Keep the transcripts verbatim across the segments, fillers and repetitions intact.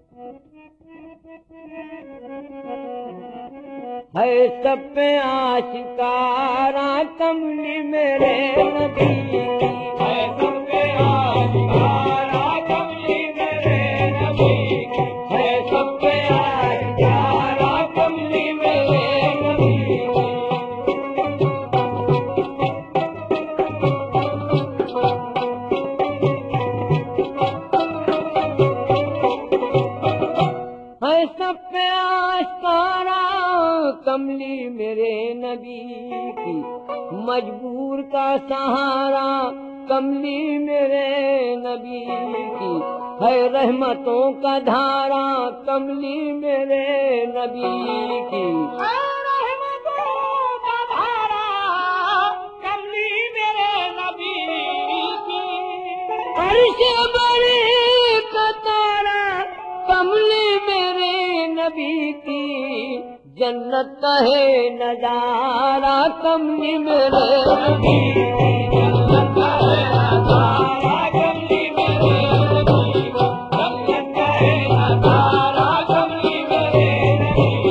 ہے سب پہ آشکارا کملی میرے نبی کی، ہے سب پہ آشکارا کملی میرے نبی کی، ہے سب پہ آشکارا کملی میرے نبی کی۔ ہے سب پہ آشکارا کملی میرے نبی کی، مجبور کا سہارا کملی میرے نبی کی، ہے رحمتوں کا دھارا کملی میرے نبی کی، ہے رحمتوں کا دھارا کملی میرے نبی کی، عرش بری کا تارا کملی میرے نبی کی، جنت کا ہے نظارہ کملی میرے نبی کی، جنت کا ہے نظارہ کملی میرے نبی کی، جنت کا ہے نظارہ کملی میرے نبی کی۔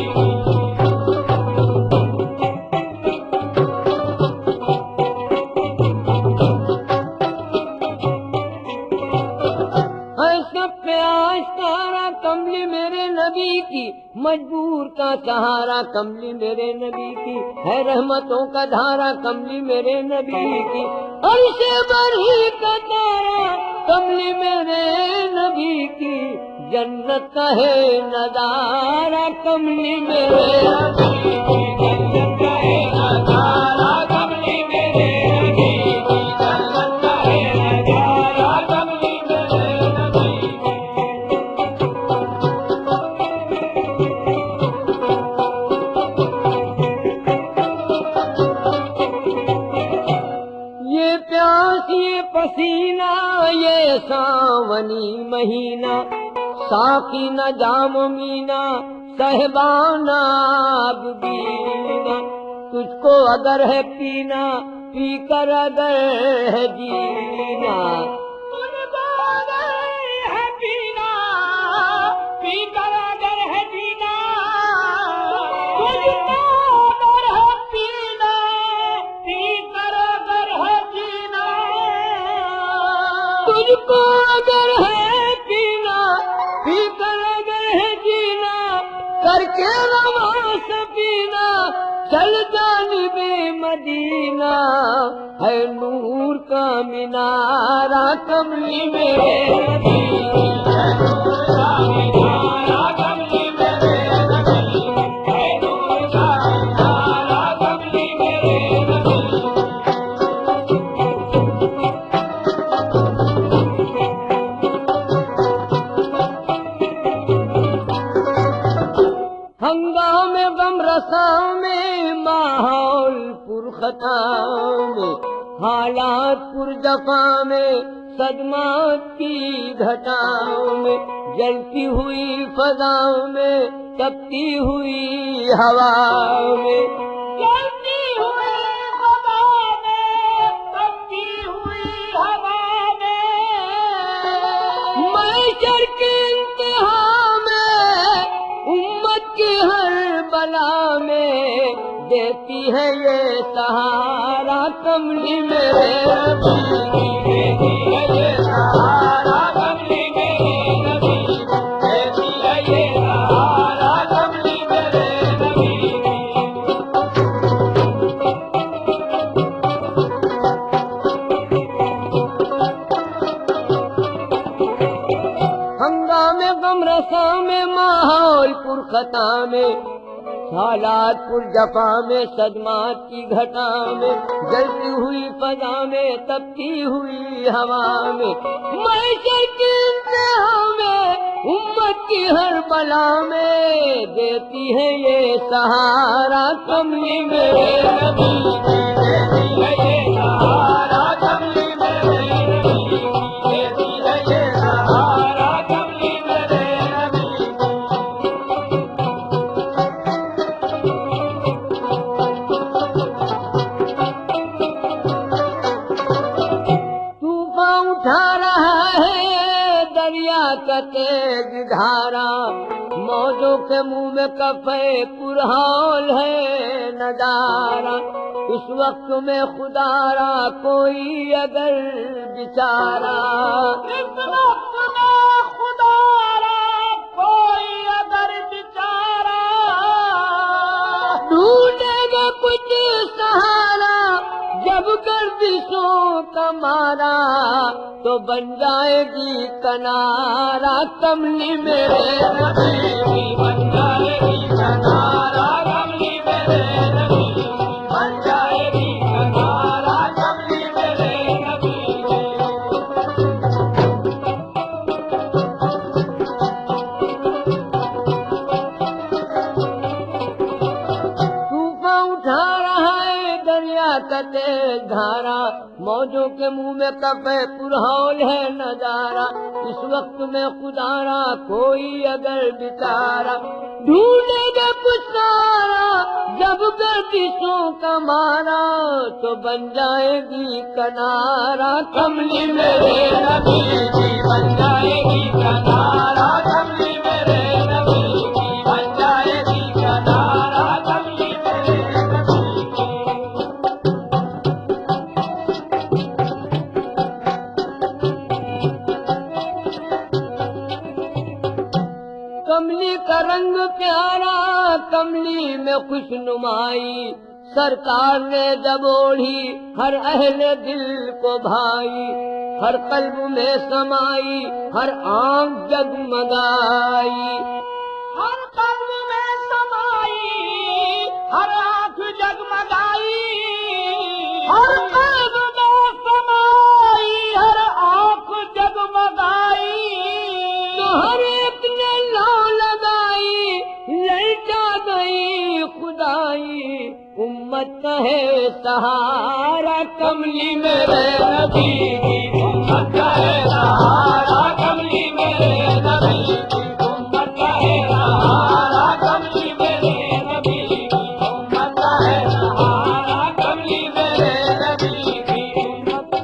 ہے سب پہ آشکارا کملی میرے نبی کی، مجبور کا سہارا کملی میرے نبی کی، ہے رحمتوں کا دھارا کملی میرے نبی کی، عرش بری کا تارا کملی میرے نبی کی، جنت کا ہے نظارہ کملی میرے نبی کی، جنت کا ہے نظارہ کملی میرے نبی کی، جنت کا ہے نظارہ کملی میرے نبی کی۔ یہ پیاس یہ پسینہ یہ ساونی مہینہ، ساقی نہ جام مینا صاحبانہ بینا، تجھ کو اگر ہے پینا پی کر اگر ہے جینا، تجھ کو اگر ہے پینا پی کر اگر ہے جینا، تجھ کو اگر ہے پینا پی کر اگر ہے جینا، تجھ کو اگر ہے پینا پی کر اگر ہے جینا، کر کے رواں سفینہ چل جانب مدینہ، ہے نور کا مینارہ کملی میرے نبی کی، ہے نور کا مینارہ کملی میرے نبی کی، ہے نور کا مینارہ کملی میرے نبی کی۔ ہنگام غم رساں میں ماحول پرخطا میں، حالات پرجفا میں، صدمات کی گھٹاؤں میں، جلتی ہوئی فضاؤں میں، تپتی ہوئی ہوا میں، جلتی ہوئی ہوا میں، تپتی ہوئی ہوا میں، معاشر کے انتہا میں، امت کی ہر بلا میں، دیتی ہے یہ سہارا کملی میرے نبی کی، دیتی ہے یہ سہارا کملی میرے نبی کی، دیتی ہے یہ سہارا کملی میرے نبی کی۔ ہنگام غم رساں میں ماحول پرخطا میں، حالات پرجفا میں، صدمات کی گھٹا میں، جلتی ہوئی فضا میں، تپتی ہوئی ہوا میں، معاشر کی انتہا میں، امت کی ہر بلا میں، دیتی ہے یہ سہارا کملی میرے نبی کی، دیتی ہے یہ سہارا کملی میرے نبی کی، دیتی ہے یہ سہارا کملی میرے نبی کی۔ طوفان اٹھا رہا ہے دریا کا تیز دھارا، موجوں کے منہ میں کفے پرہول ہے نظارہ، اس وقت میں خدا را کوئی اگر بیچارہ، اس وقت میں خدا را کوئی اگر بیچارہ ڈھونڈے گا کچھ سہارا، جب گردشوں کا مارا تو بن جائے گی کنارا کملی میرے نبی کی بن جائے گی کنارا، کملی میرے نبی کی بن جائے گی کنارا، کملی میرے نبی کی۔ طوفان اٹھا رہا ہے دریا کا تیز دھارا، موجوں کے منہ میں کفے پرہول ہے نظارہ، اس وقت میں خدا را کوئی اگر بیچارہ ڈھونڈے گا کچھ سارا، جب گردشوں کا مارا تو بن جائے گی کنارا کملی میرے نبی کی بن جائے گی کنارا، کملی میرے نبی کی بن جائے گی کنارا، کملی میرے نبی کی۔ کملی کا رنگ پیارا، کملی میں خوش نمائی، سرکار نے جب اوڑھی ہر اہل دل کو بھائی، ہر قلب میں سمائی، ہر آنکھ جگمگائی، ہر قلب میں سمائی، ہر آنکھ جگمگائی، ہر قلب میں سمائی، ہر آنکھ جگمگائی، تو ہر ایک نے لو لگائی، للچا گئی خدائی، امت کا ہے سہارا کملی میرے نبی کی امت کا ہے سہارا، کملی میرے نبی کی امت کا ہے سہارا، کملی میرے نبی کی امت کا ہے سہارا، کملی میرے نبی کی امت۔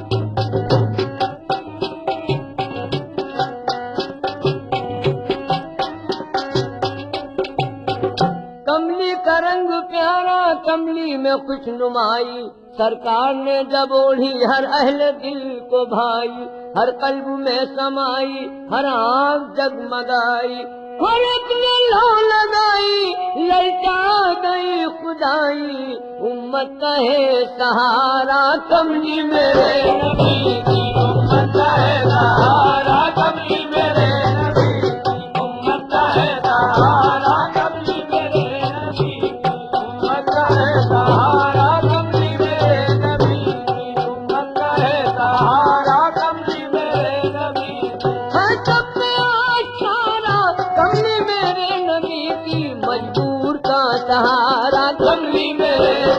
کملی کا رنگ پیارا، کملی میں خوش نمائی، سرکار نے جب اوڑھی ہر اہل دل کو بھائی، ہر قلب میں سمائی، ہر آنکھ جگمگائی، ہر ایک نے لو لگائی، للچا گئی خدائی، امت کا ہے سہارا کملی میرے نبی کی امت کا ہے سہارا، کملی میرے نبی کی امت کا ہے سہارا، کملی میرے نبی کی امت کا ہے سہارا، کملی میرے نبی کی امت کا ہے سہارا، کملی میرے نبی کی۔ ہر سب میں آشارا کملی میرے نبی کی، مجبور کا سہارا کملی میرے